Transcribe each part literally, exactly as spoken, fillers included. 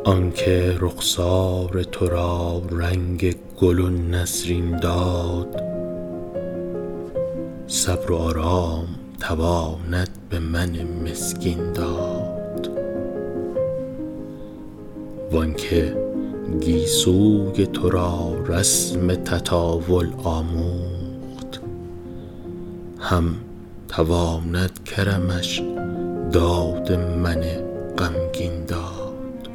آنکه رخسار تو را رنگ گل و نسرین داد، صبر و آرام تواند به من مسکین داد. وانکه گیسوی تو را رسم تطاول آموخت، هم تواند کرمش داد من غمگین داد.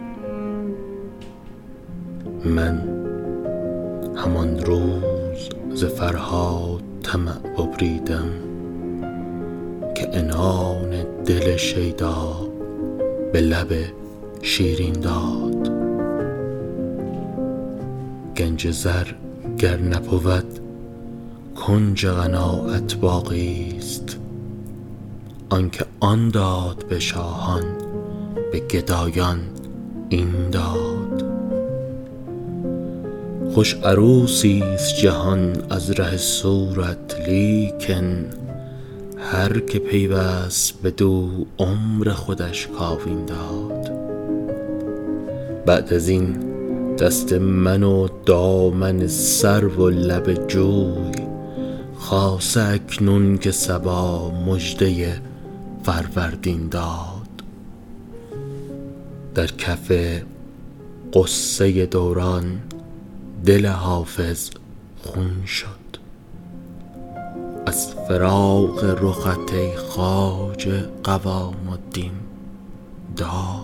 من همان روز ز فرهاد طمع ببریدم که عنان دل شیدا به لب شیرین داد. گنج زر گر نبود کنج قناعت باقی است، آنکه آن داد به شاهان به گدایان این داد. خوش عروسی است جهان از ره صورت، لیکن هر که پیوست بدو عمر خودش کاوین داد. بعد از این دست من و دامن سرو و لب جوی، خاصه اکنون که صبا مژده فروردین داد. در کف غصه دوران دل حافظ خون شد، از فراق رخت ای خواجه قوام الدین داد.